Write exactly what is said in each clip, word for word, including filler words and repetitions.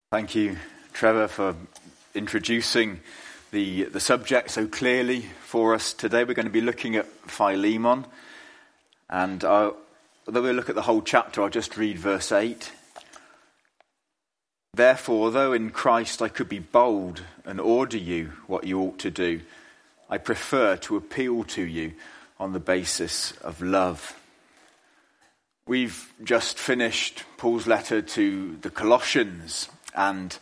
Thank you, Trevor, for introducing the the subject so clearly for us today. We're going to be looking at Philemon, and I'll, although we'll look at the whole chapter, I'll just read verse eight. Therefore, although in Christ I could be bold and order you what you ought to do, I prefer to appeal to you on the basis of love. We've just finished Paul's letter to the Colossians, and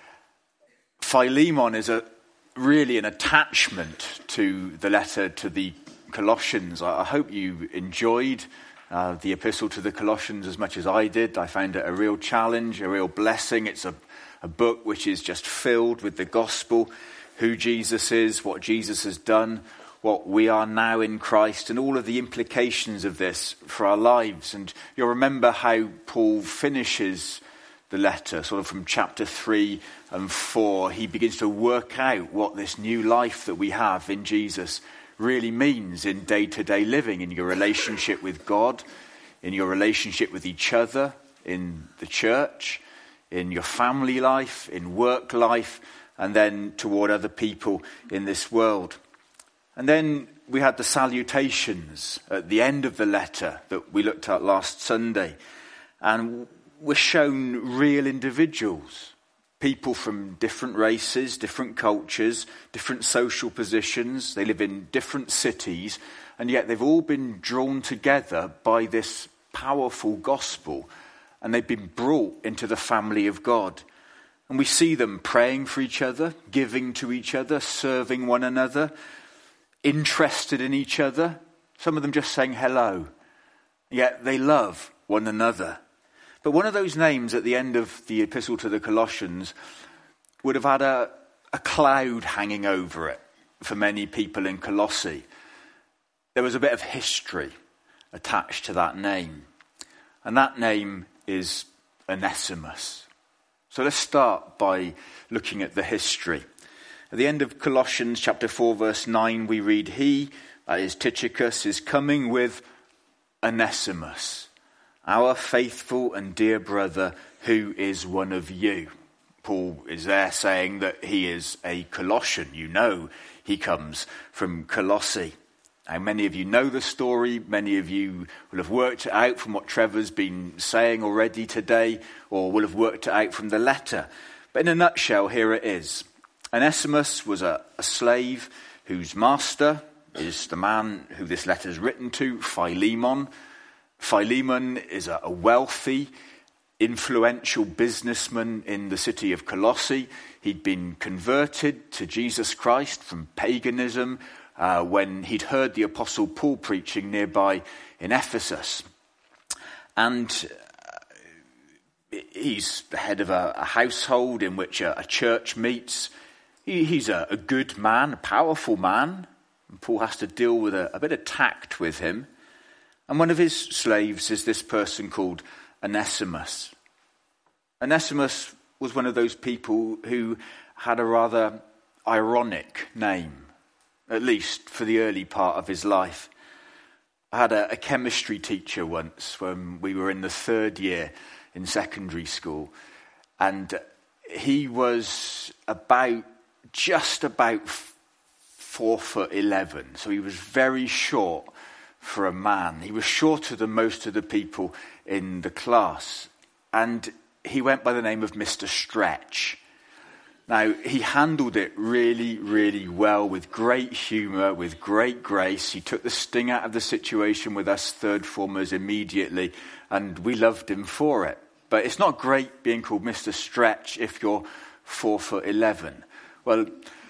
Philemon is a really an attachment to the letter to the Colossians. I, I hope you enjoyed uh, the epistle to the Colossians as much as I did. I found it a real challenge, a real blessing. It's a, a book which is just filled with the gospel, who Jesus is, what Jesus has done, what we are now in Christ, and all of the implications of this for our lives. And you'll remember how Paul finishes the letter, sort of from chapter three and four. He begins to work out what this new life that we have in Jesus really means in day-to-day living, in your relationship with God, in your relationship with each other, in the church, in your family life, in work life, and then toward other people in this world. And then we had the salutations at the end of the letter that we looked at last Sunday. And we're shown real individuals, people from different races, different cultures, different social positions. They live in different cities, and yet they've all been drawn together by this powerful gospel, and they've been brought into the family of God. And we see them praying for each other, giving to each other, serving one another, interested in each other, some of them just saying hello, yet they love one another. But one of those names at the end of the epistle to the Colossians would have had a, a cloud hanging over it for many people in Colossae. There was a bit of history attached to that name, and that name is Onesimus. So let's start by looking at the history. At the end of Colossians chapter four, verse nine, we read, He, that is Tychicus, is coming with Onesimus, our faithful and dear brother, who is one of you. Paul is there saying that he is a Colossian. You know he comes from Colossae. Now, many of you know the story. Many of you will have worked it out from what Trevor's been saying already today, or will have worked it out from the letter. But in a nutshell, here it is. Onesimus was a, a slave whose master is the man who this letter is written to, Philemon. Philemon is a, a wealthy, influential businessman in the city of Colossae. He'd been converted to Jesus Christ from paganism uh, when he'd heard the Apostle Paul preaching nearby in Ephesus. And uh, he's the head of a, a household in which a, a church meets. He, he's a, a good man, a powerful man. And Paul has to deal with a, a bit of tact with him. And one of his slaves is this person called Onesimus. Onesimus was one of those people who had a rather ironic name, at least for the early part of his life. I had a, a chemistry teacher once when we were in the third year in secondary school, and he was about, just about four foot eleven, so he was very short for a man. He was shorter than most of the people in the class. And he went by the name of Mister Stretch. Now, he handled it really, really well, with great humour, with great grace. He took the sting out of the situation with us third formers immediately, and we loved him for it. But it's not great being called Mister Stretch if you're four foot eleven. Well,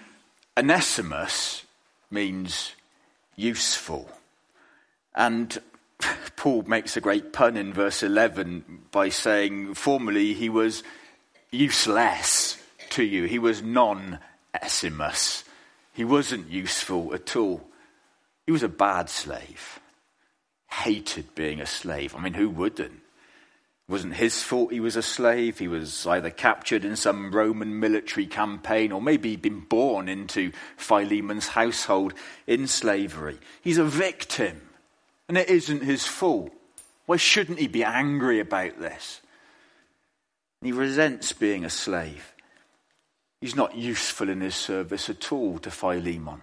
Onesimus means useful. And Paul makes a great pun in verse eleven by saying, formerly he was useless to you. He was non-esimus. He wasn't useful at all. He was a bad slave. Hated being a slave. I mean, who wouldn't? It wasn't his fault he was a slave. He was either captured in some Roman military campaign, or maybe he'd been born into Philemon's household in slavery. He's a victim. And it isn't his fault. Why shouldn't he be angry about this? And he resents being a slave. He's not useful in his service at all to Philemon.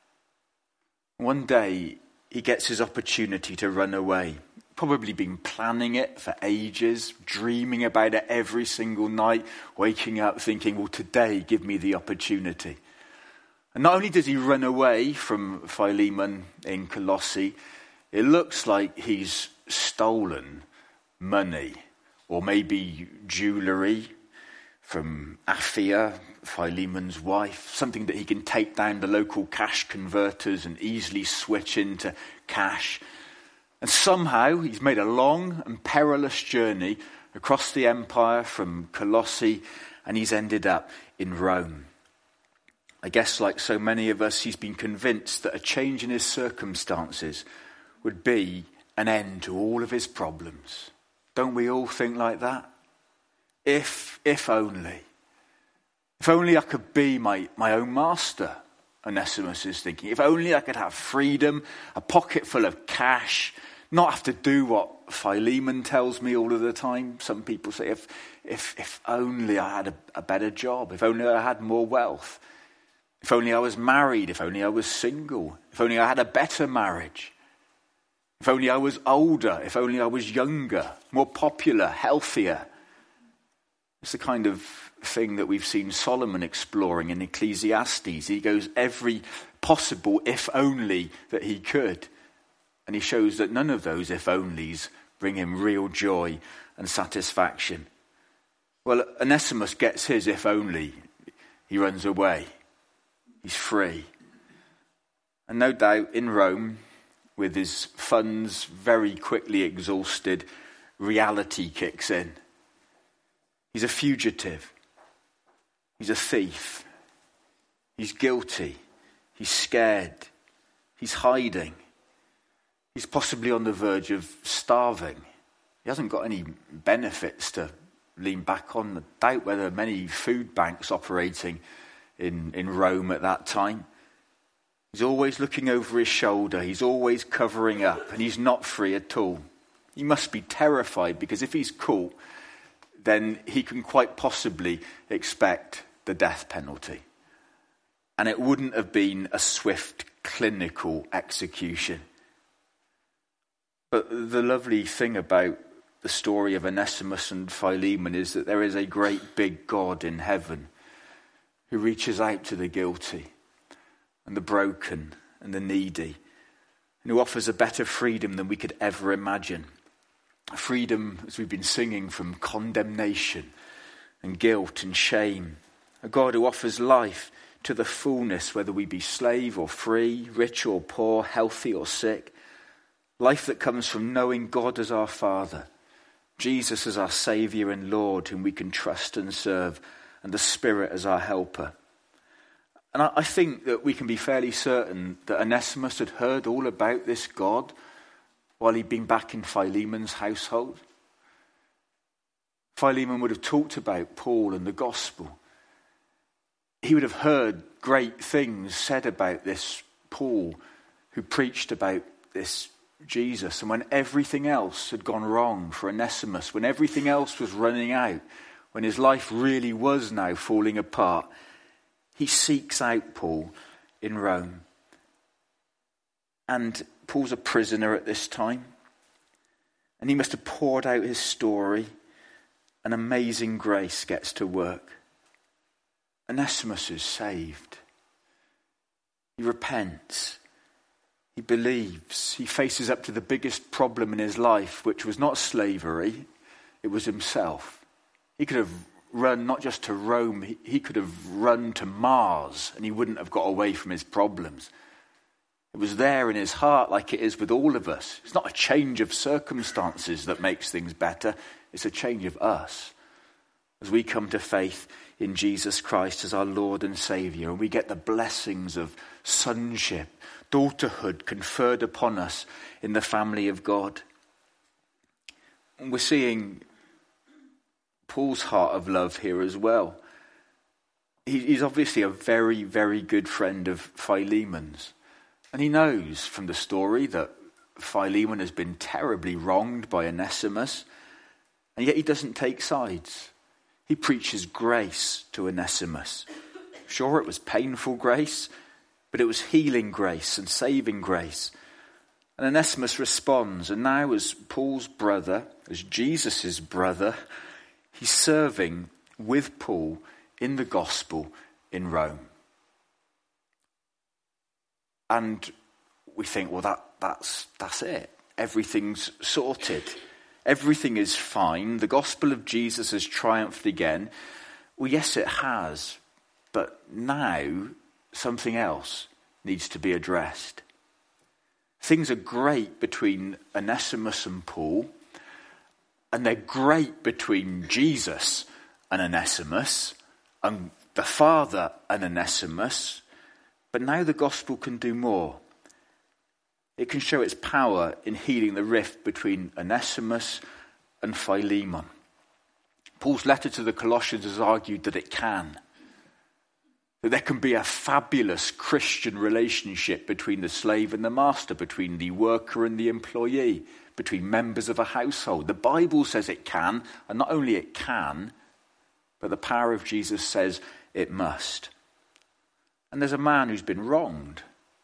One day, he gets his opportunity to run away. Probably been planning it for ages, dreaming about it every single night, waking up thinking, well, today, give me the opportunity. And not only does he run away from Philemon in Colossae, it looks like he's stolen money or maybe jewellery from Apphia, Philemon's wife, something that he can take down the local cash converters and easily switch into cash. And somehow he's made a long and perilous journey across the empire from Colossae, and he's ended up in Rome. I guess like so many of us, he's been convinced that a change in his circumstances would be an end to all of his problems. Don't we all think like that? If, if only. If only I could be my, my own master, Onesimus is thinking. If only I could have freedom, a pocket full of cash, not have to do what Philemon tells me all of the time. Some people say, if, if, if only I had a, a better job, if only I had more wealth. If only I was married, if only I was single, if only I had a better marriage, if only I was older, if only I was younger, more popular, healthier. It's the kind of thing that we've seen Solomon exploring in Ecclesiastes. He goes every possible if only that he could. And he shows that none of those if onlys bring him real joy and satisfaction. Well, Onesimus gets his if only. He runs away. He's free. And no doubt in Rome, with his funds very quickly exhausted, reality kicks in. He's a fugitive. He's a thief. He's guilty. He's scared. He's hiding. He's possibly on the verge of starving. He hasn't got any benefits to lean back on. I doubt whether many food banks operating in, in Rome at that time. He's always looking over his shoulder. He's always covering up, and he's not free at all. He must be terrified, because if he's caught, then he can quite possibly expect the death penalty. And it wouldn't have been a swift, clinical execution. But the lovely thing about the story of Onesimus and Philemon is that there is a great big God in heaven who reaches out to the guilty and the broken and the needy, and who offers a better freedom than we could ever imagine. Freedom, as we've been singing, from condemnation and guilt and shame. A God who offers life to the fullness, whether we be slave or free, rich or poor, healthy or sick. Life that comes from knowing God as our Father, Jesus as our Saviour and Lord, whom we can trust and serve, and the Spirit as our helper. And I, I think that we can be fairly certain that Onesimus had heard all about this God while he'd been back in Philemon's household. Philemon would have talked about Paul and the gospel. He would have heard great things said about this Paul who preached about this Jesus. And when everything else had gone wrong for Onesimus, when everything else was running out, when his life really was now falling apart, he seeks out Paul in Rome. And Paul's a prisoner at this time. And he must have poured out his story. An amazing grace gets to work. Onesimus is saved. He repents. He believes. He faces up to the biggest problem in his life, which was not slavery, it was himself. He could have run not just to Rome, he, he could have run to Mars, and he wouldn't have got away from his problems. It was there in his heart, like it is with all of us. It's not a change of circumstances that makes things better. It's a change of us. As we come to faith in Jesus Christ as our Lord and Saviour, and we get the blessings of sonship, daughterhood conferred upon us in the family of God. And we're seeing Paul's heart of love here as well. He, he's obviously a very, very good friend of Philemon's. And he knows from the story that Philemon has been terribly wronged by Onesimus, and yet he doesn't take sides. He preaches grace to Onesimus. Sure, it was painful grace, but it was healing grace and saving grace. And Onesimus responds, and now as Paul's brother, as Jesus' brother, he's serving with Paul in the gospel in Rome. And we think, well, that that's that's it. Everything's sorted. Everything is fine. The gospel of Jesus has triumphed again. Well, yes, it has. But now something else needs to be addressed. Things are great between Onesimus and Paul, and they're great between Jesus and Onesimus, and the Father and Onesimus, but now the gospel can do more. It can show its power in healing the rift between Onesimus and Philemon. Paul's letter to the Colossians has argued that it can. That there can be a fabulous Christian relationship between the slave and the master, between the worker and the employee, between members of a household. The Bible says it can, and not only it can, but the power of Jesus says it must. And there's a man who's been wronged.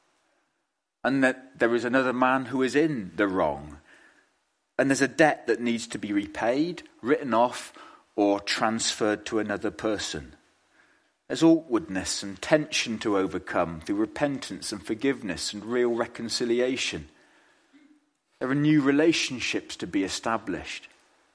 And that there is another man who is in the wrong. And there's a debt that needs to be repaid, written off, or transferred to another person. There's awkwardness and tension to overcome through repentance and forgiveness and real reconciliation. There are new relationships to be established.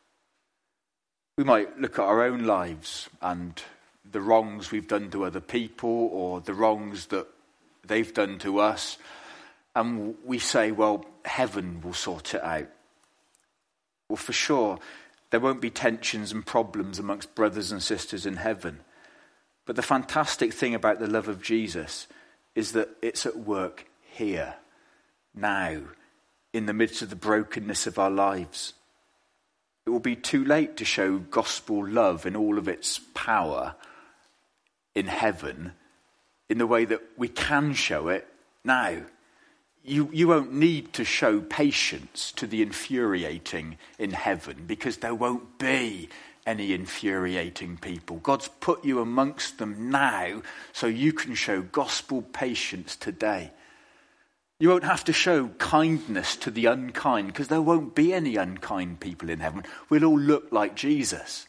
We might look at our own lives and the wrongs we've done to other people or the wrongs that they've done to us, and we say, well, heaven will sort it out. Well, for sure, there won't be tensions and problems amongst brothers and sisters in heaven. But the fantastic thing about the love of Jesus is that it's at work here, now, in the midst of the brokenness of our lives. It will be too late to show gospel love in all of its power in heaven in the way that we can show it now. You, you won't need to show patience to the infuriating in heaven because there won't be any infuriating people. God's put you amongst them now so you can show gospel patience today. You won't have to show kindness to the unkind because there won't be any unkind people in heaven. We'll all look like Jesus.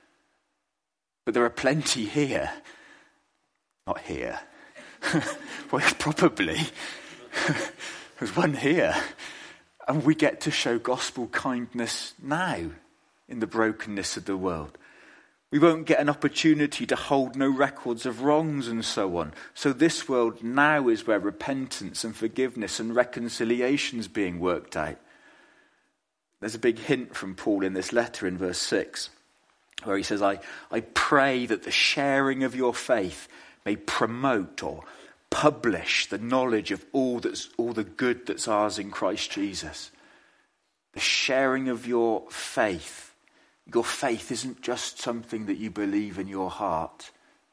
But there are plenty here. Not here. Well, probably. There's one here. And we get to show gospel kindness now in the brokenness of the world. We won't get an opportunity to hold no records of wrongs and so on. So this world now is where repentance and forgiveness and reconciliation is being worked out. There's a big hint from Paul in this letter in verse six, where he says, I, I pray that the sharing of your faith may promote or publish the knowledge of all that's all the good that's ours in Christ Jesus. The sharing of your faith. Your faith isn't just something that you believe in your heart.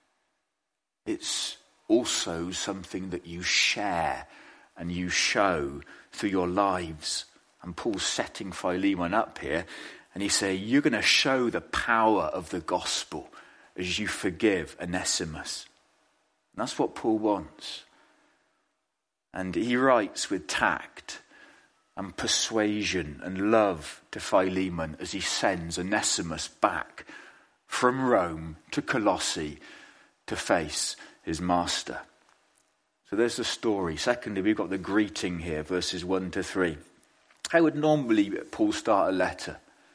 It's also something that you share and you show through your lives. And Paul's setting Philemon up here, and he's saying, you're going to show the power of the gospel as you forgive Onesimus. And that's what Paul wants. And he writes with tact and persuasion and love to Philemon as he sends Onesimus back from Rome to Colossae to face his master. So there's the story. Secondly, we've got the greeting here, verses one to three. How would normally Paul start a letter?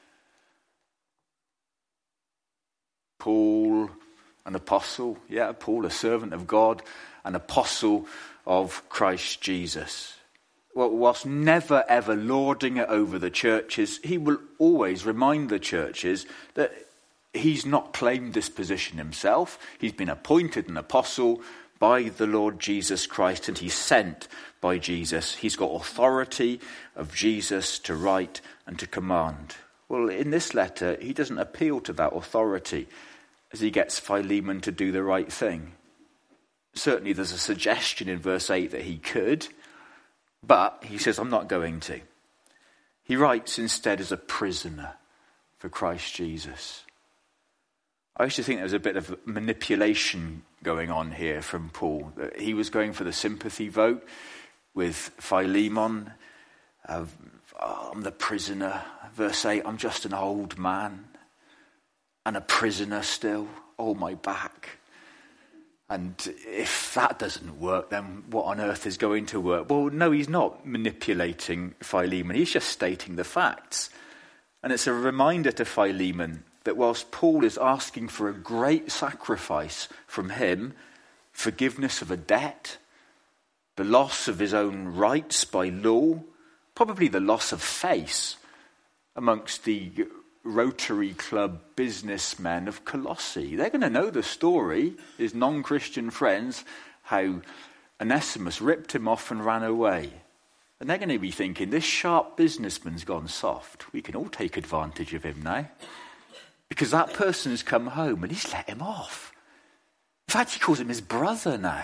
Paul, an apostle. Yeah, Paul, a servant of God, an apostle of Christ Jesus. Well, whilst never ever lording it over the churches, he will always remind the churches that he's not claimed this position himself. He's been appointed an apostle by the Lord Jesus Christ, and he's sent by Jesus. He's got authority of Jesus to write and to command. Well, in this letter, he doesn't appeal to that authority as he gets Philemon to do the right thing. Certainly there's a suggestion in verse eight that he could, but he says, I'm not going to. He writes instead as a prisoner for Christ Jesus. I used to think there was a bit of manipulation going on here from Paul. That he was going for the sympathy vote with Philemon. Uh, I'm the prisoner. Verse eight, I'm just an old man and a prisoner still. Oh, my back. And if that doesn't work, then what on earth is going to work? Well, no, he's not manipulating Philemon. He's just stating the facts. And it's a reminder to Philemon that whilst Paul is asking for a great sacrifice from him, forgiveness of a debt, the loss of his own rights by law, probably the loss of face amongst the Rotary Club businessmen of Colossae. They're going to know the story, his non-Christian friends, how Onesimus ripped him off and ran away. And they're going to be thinking, this sharp businessman's gone soft. We can all take advantage of him now. Because that person has come home and he's let him off. In fact, he calls him his brother now.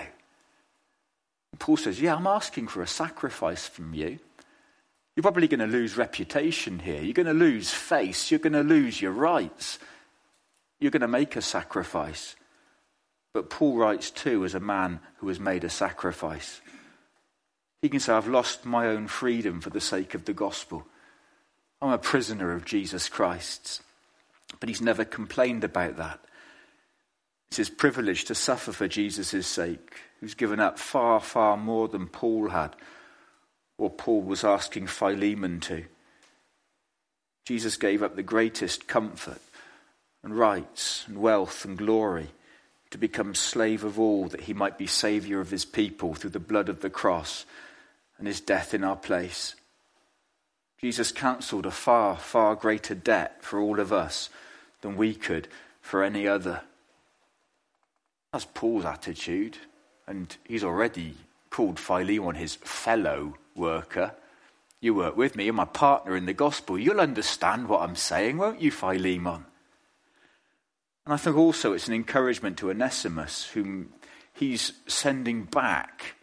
And Paul says, yeah, I'm asking for a sacrifice from you. You're probably going to lose reputation here. You're going to lose face. You're going to lose your rights. You're going to make a sacrifice. But Paul writes too as a man who has made a sacrifice. He can say, I've lost my own freedom for the sake of the gospel. I'm a prisoner of Jesus Christ. But he's never complained about that. It's his privilege to suffer for Jesus' sake, who's given up far, far more than Paul had, or Paul was asking Philemon to. Jesus gave up the greatest comfort and rights and wealth and glory to become slave of all, that he might be saviour of his people through the blood of the cross and his death in our place. Jesus cancelled a far, far greater debt for all of us than we could for any other. That's Paul's attitude, and he's already called Philemon his fellow worker. You work with me, you're my partner in the gospel. You'll understand what I'm saying, won't you, Philemon? And I think also it's an encouragement to Onesimus, whom he's sending back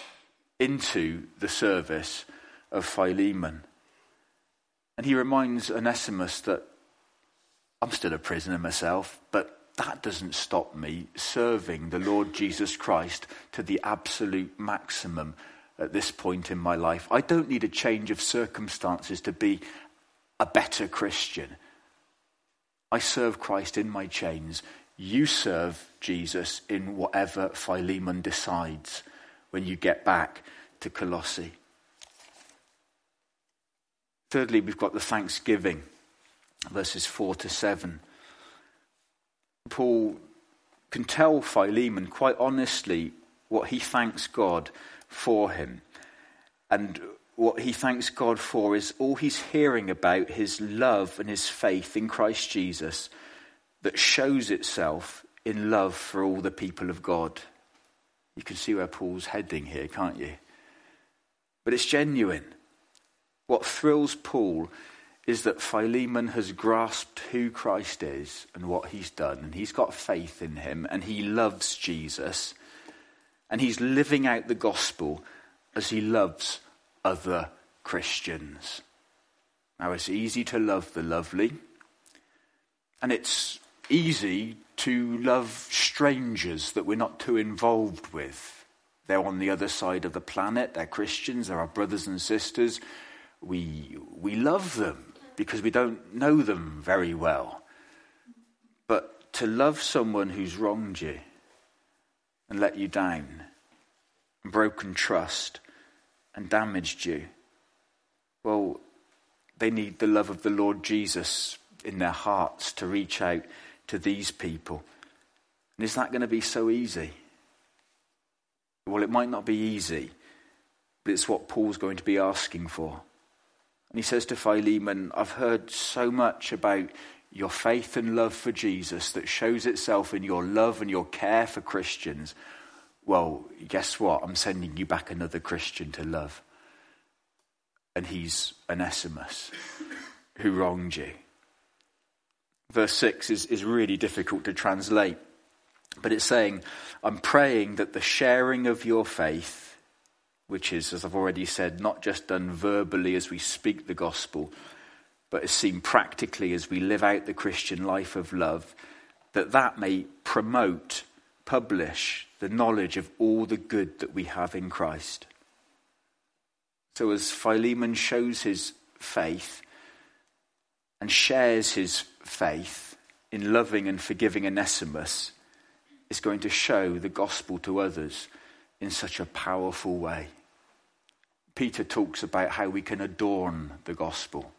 into the service of Philemon. And he reminds Onesimus that I'm still a prisoner myself, but that doesn't stop me serving the Lord Jesus Christ to the absolute maximum at this point in my life. I don't need a change of circumstances to be a better Christian. I serve Christ in my chains. You serve Jesus in whatever Philemon decides when you get back to Colossae. Thirdly, we've got the thanksgiving, verses four to seven. Paul can tell Philemon quite honestly what he thanks God for him. And what he thanks God for is all he's hearing about his love and his faith in Christ Jesus that shows itself in love for all the people of God. You can see where Paul's heading here, can't you? But it's genuine. What thrills Paul is that Philemon has grasped who Christ is and what he's done, and he's got faith in him, and he loves Jesus, and he's living out the gospel as he loves other Christians. Now, it's easy to love the lovely, and it's easy to love strangers that we're not too involved with. They're on the other side of the planet, they're Christians, they're our brothers and sisters. We we love them because we don't know them very well. But to love someone who's wronged you and let you down and broken trust and damaged you, well, they need the love of the Lord Jesus in their hearts to reach out to these people. And is that going to be so easy? Well, it might not be easy, but it's what Paul's going to be asking for. And he says to Philemon, I've heard so much about your faith and love for Jesus that shows itself in your love and your care for Christians. Well, guess what? I'm sending you back another Christian to love. And he's Onesimus, who wronged you. Verse six is, is really difficult to translate. But it's saying, I'm praying that the sharing of your faith, which is, as I've already said, not just done verbally as we speak the gospel, but is seen practically as we live out the Christian life of love, that that may promote, publish the knowledge of all the good that we have in Christ. So as Philemon shows his faith and shares his faith in loving and forgiving Onesimus, it's going to show the gospel to others in such a powerful way. Peter talks about how we can adorn the gospel.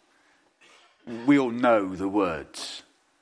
We all know the words,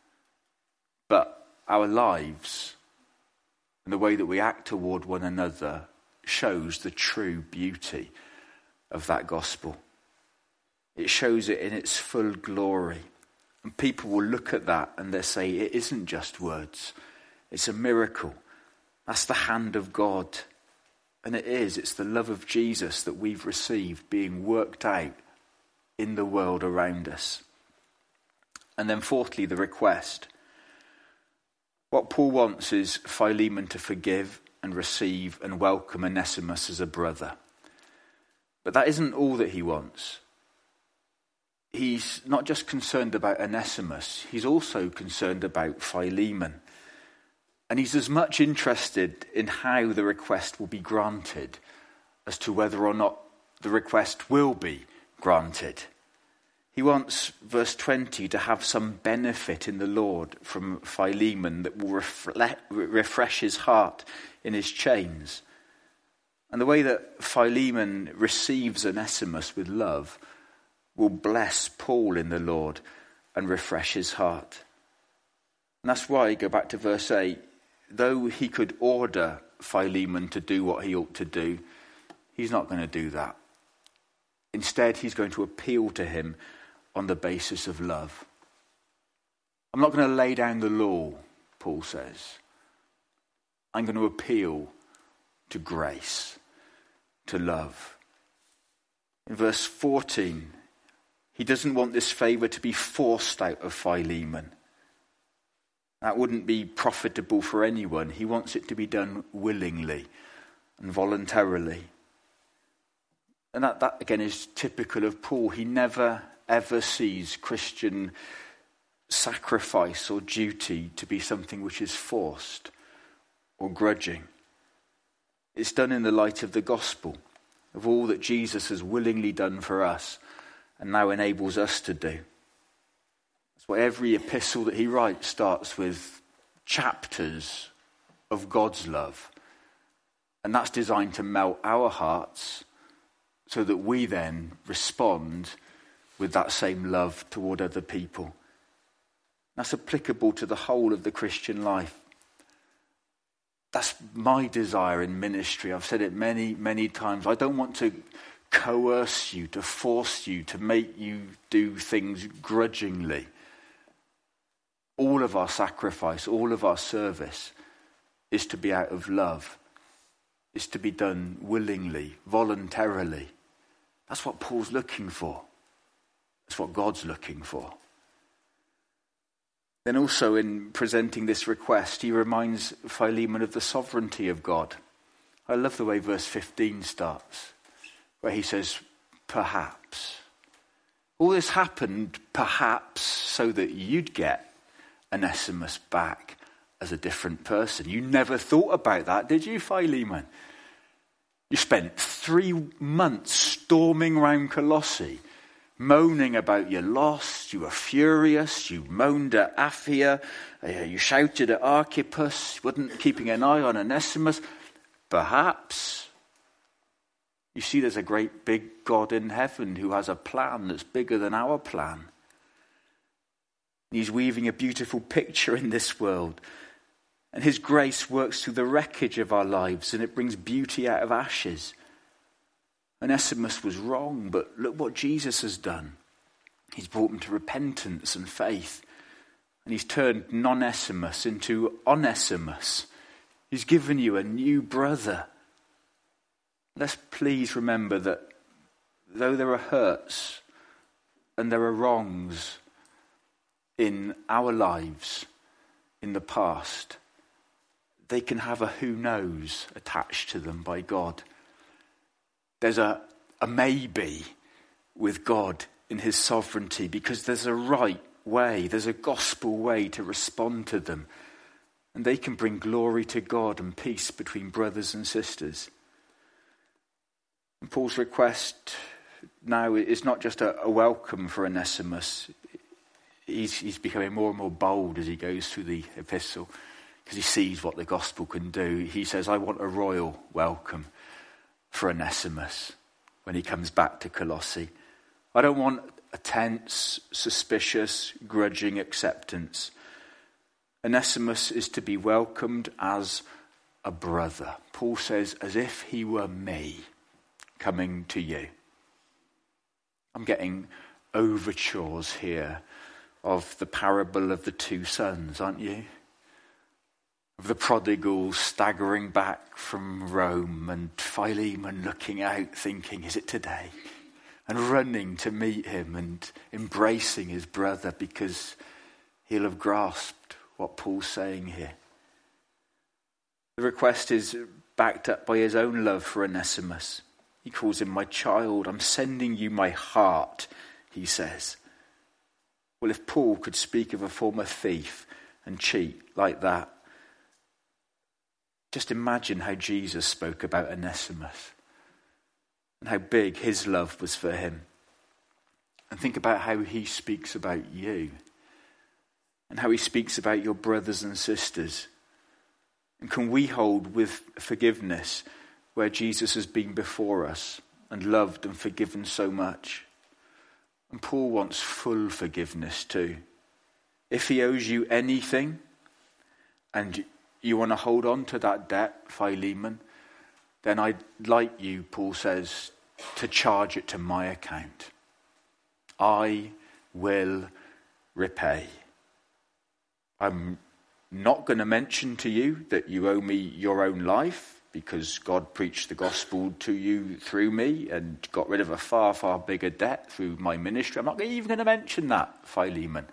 but our lives and the way that we act toward one another shows the true beauty of that gospel. It shows it in its full glory. And people will look at that and they'll say, it isn't just words. It's a miracle. That's the hand of God. And it is. It's the love of Jesus that we've received being worked out in the world around us. And then fourthly, the request. What Paul wants is Philemon to forgive and receive and welcome Onesimus as a brother. But that isn't all that he wants. He's not just concerned about Onesimus, he's also concerned about Philemon. And he's as much interested in how the request will be granted as to whether or not the request will be granted. He wants, verse twenty, to have some benefit in the Lord from Philemon that will reflect, refresh his heart in his chains. And the way that Philemon receives Onesimus with love will bless Paul in the Lord and refresh his heart. And that's why, go back to verse eight, though he could order Philemon to do what he ought to do, he's not going to do that. Instead, he's going to appeal to him on the basis of love. I'm not going to lay down the law, Paul says. I'm going to appeal to grace, to love. In verse fourteen, he doesn't want this favour to be forced out of Philemon. That wouldn't be profitable for anyone. He wants it to be done willingly and voluntarily. And that, that again is typical of Paul. He never ever sees Christian sacrifice or duty to be something which is forced or grudging. It's done in the light of the gospel, of all that Jesus has willingly done for us and now enables us to do. That's why every epistle that he writes starts with chapters of God's love. And that's designed to melt our hearts so that we then respond with that same love toward other people. That's applicable to the whole of the Christian life. That's my desire in ministry. I've said it many, many times. I don't want to coerce you, to force you, to make you do things grudgingly. All of our sacrifice, all of our service is to be out of love. It's to be done willingly, voluntarily. That's what Paul's looking for. That's what God's looking for. Then also in presenting this request, he reminds Philemon of the sovereignty of God. I love the way verse fifteen starts, where he says, perhaps. All this happened perhaps so that you'd get Onesimus back as a different person. You never thought about that, did you, Philemon? You spent three months storming around Colossae, moaning about your loss. You were furious. You moaned at Apphia. Uh, you shouted at Archippus. You weren't keeping an eye on Onesimus. Perhaps. You see, there's a great big God in heaven who has a plan that's bigger than our plan. He's weaving a beautiful picture in this world. And his grace works through the wreckage of our lives, and it brings beauty out of ashes. Onesimus was wrong, but look what Jesus has done. He's brought him to repentance and faith. And he's turned non-Onesimus into Onesimus. He's given you a new brother. Let's please remember that though there are hurts and there are wrongs in our lives in the past, they can have a who knows attached to them by God. There's a, a maybe with God in his sovereignty because there's a right way, there's a gospel way to respond to them. And they can bring glory to God and peace between brothers and sisters. And Paul's request now is not just a, a welcome for Onesimus. He's, he's becoming more and more bold as he goes through the epistle because he sees what the gospel can do. He says, I want a royal welcome for Onesimus when he comes back to Colossae. I don't want a tense, suspicious, grudging acceptance. Onesimus is to be welcomed as a brother. Paul says, as if he were me coming to you. I'm getting overtures here of the parable of the two sons, aren't you? Of the prodigal staggering back from Rome and Philemon looking out thinking, is it today? And running to meet him and embracing his brother because he'll have grasped what Paul's saying here. The request is backed up by his own love for Onesimus. He calls him my child. I'm sending you my heart, he says. Well, if Paul could speak of a former thief and cheat like that, just imagine how Jesus spoke about Onesimus and how big his love was for him. And think about how he speaks about you and how he speaks about your brothers and sisters. And can we hold with forgiveness where Jesus has been before us and loved and forgiven so much? And Paul wants full forgiveness too. If he owes you anything and you want to hold on to that debt, Philemon, then I'd like you, Paul says, to charge it to my account. I will repay. I'm not going to mention to you that you owe me your own life, because God preached the gospel to you through me and got rid of a far, far bigger debt through my ministry. I'm not even going to mention that, Philemon.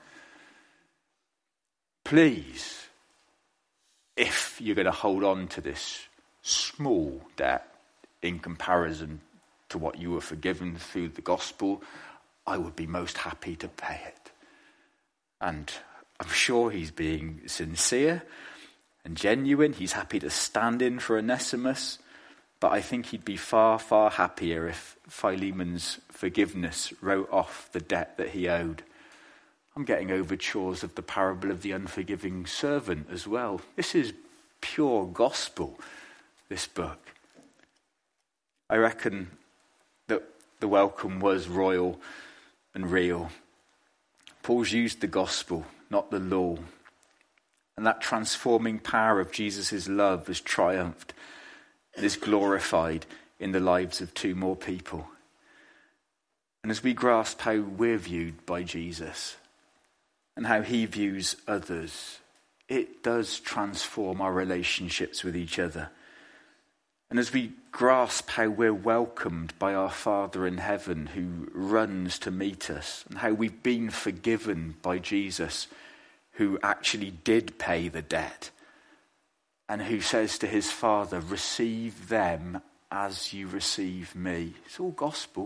Please, if you're going to hold on to this small debt in comparison to what you were forgiven through the gospel, I would be most happy to pay it. And I'm sure he's being sincere and genuine. He's happy to stand in for Onesimus, but I think he'd be far, far happier if Philemon's forgiveness wrote off the debt that he owed. I'm getting overtures of the parable of the unforgiving servant as well. This is pure gospel, this book. I reckon that the welcome was royal and real. Paul's used the gospel, not the law. And that transforming power of Jesus' love has triumphed and is glorified in the lives of two more people. And as we grasp how we're viewed by Jesus and how he views others, it does transform our relationships with each other. And as we grasp how we're welcomed by our Father in heaven who runs to meet us, and how we've been forgiven by Jesus who actually did pay the debt, and who says to his Father, receive them as you receive me. It's all gospel.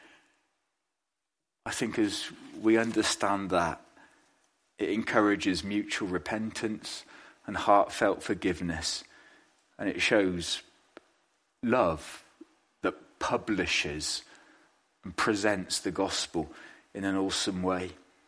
I think as we understand that, it encourages mutual repentance and heartfelt forgiveness, and it shows love that publishes and presents the gospel in an awesome way.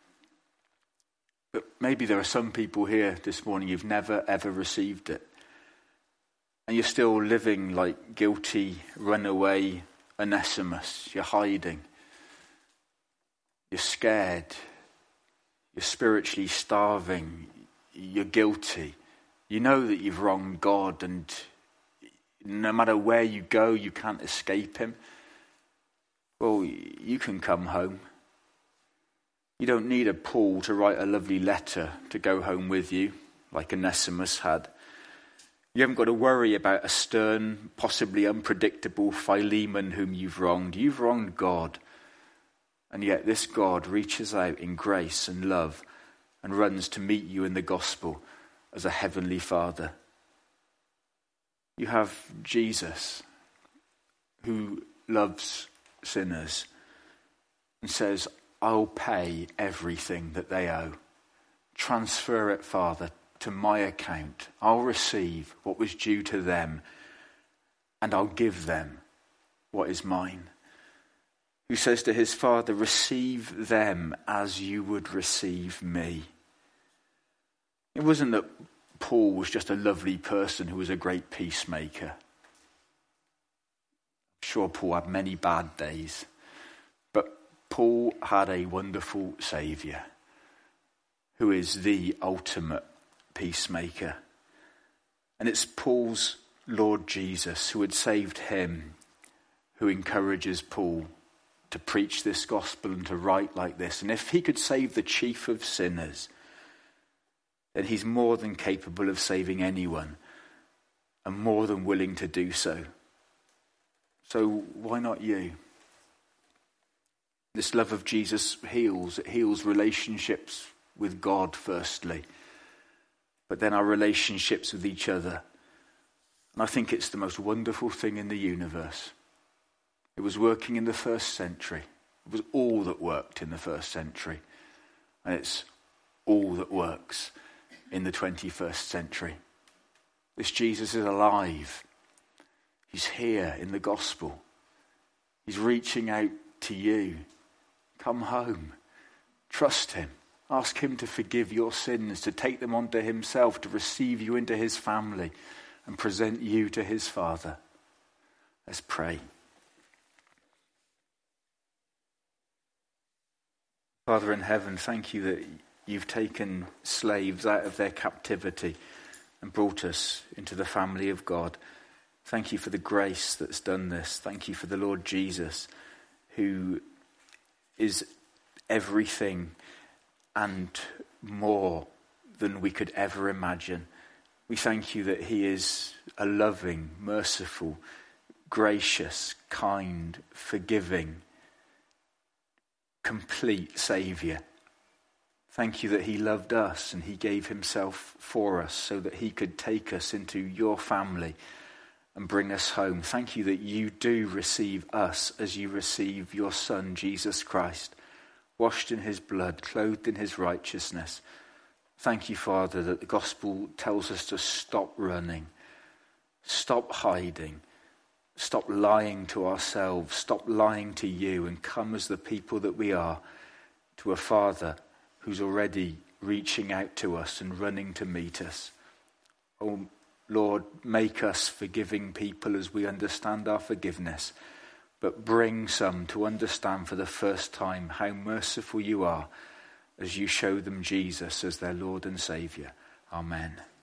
But maybe there are some people here this morning who've never ever received it. And you're still living like guilty, runaway Onesimus. You're hiding. You're scared. You're spiritually starving. You're guilty. You know that you've wronged God, and no matter where you go, you can't escape him. Well, you can come home. You don't need a Paul to write a lovely letter to go home with you, like Onesimus had. You haven't got to worry about a stern, possibly unpredictable Philemon whom you've wronged. You've wronged God. And yet this God reaches out in grace and love and runs to meet you in the gospel as a heavenly Father. You have Jesus who loves sinners and says, I'll pay everything that they owe. Transfer it, Father, to my account. I'll receive what was due to them, and I'll give them what is mine. Who says to his Father, receive them as you would receive me. It wasn't that Paul was just a lovely person who was a great peacemaker. I'm sure Paul had many bad days, but Paul had a wonderful Saviour who is the ultimate peacemaker. And it's Paul's Lord Jesus who had saved him, who encourages Paul to preach this gospel and to write like this. And if he could save the chief of sinners, then he's more than capable of saving anyone and more than willing to do so. So why not you? This love of Jesus heals. It heals relationships with God firstly, but then our relationships with each other. And I think it's the most wonderful thing in the universe. It was working in the first century. It was all that worked in the first century. And it's all that works in the twenty-first century. This Jesus is alive. He's here in the gospel. He's reaching out to you. Come home. Trust him. Ask him to forgive your sins, to take them onto himself, to receive you into his family and present you to his Father. Let's pray. Father in heaven, thank you that you've taken slaves out of their captivity and brought us into the family of God. Thank you for the grace that's done this. Thank you for the Lord Jesus, who is everything and more than we could ever imagine. We thank you that he is a loving, merciful, gracious, kind, forgiving, complete Saviour. Thank you that he loved us and he gave himself for us so that he could take us into your family and bring us home. Thank you that you do receive us as you receive your Son, Jesus Christ, washed in his blood, clothed in his righteousness. Thank you, Father, that the gospel tells us to stop running, stop hiding, stop lying to ourselves, stop lying to you, and come as the people that we are to a Father who's already reaching out to us and running to meet us. Oh, Lord, make us forgiving people as we understand our forgiveness, but bring some to understand for the first time how merciful you are as you show them Jesus as their Lord and Saviour. Amen.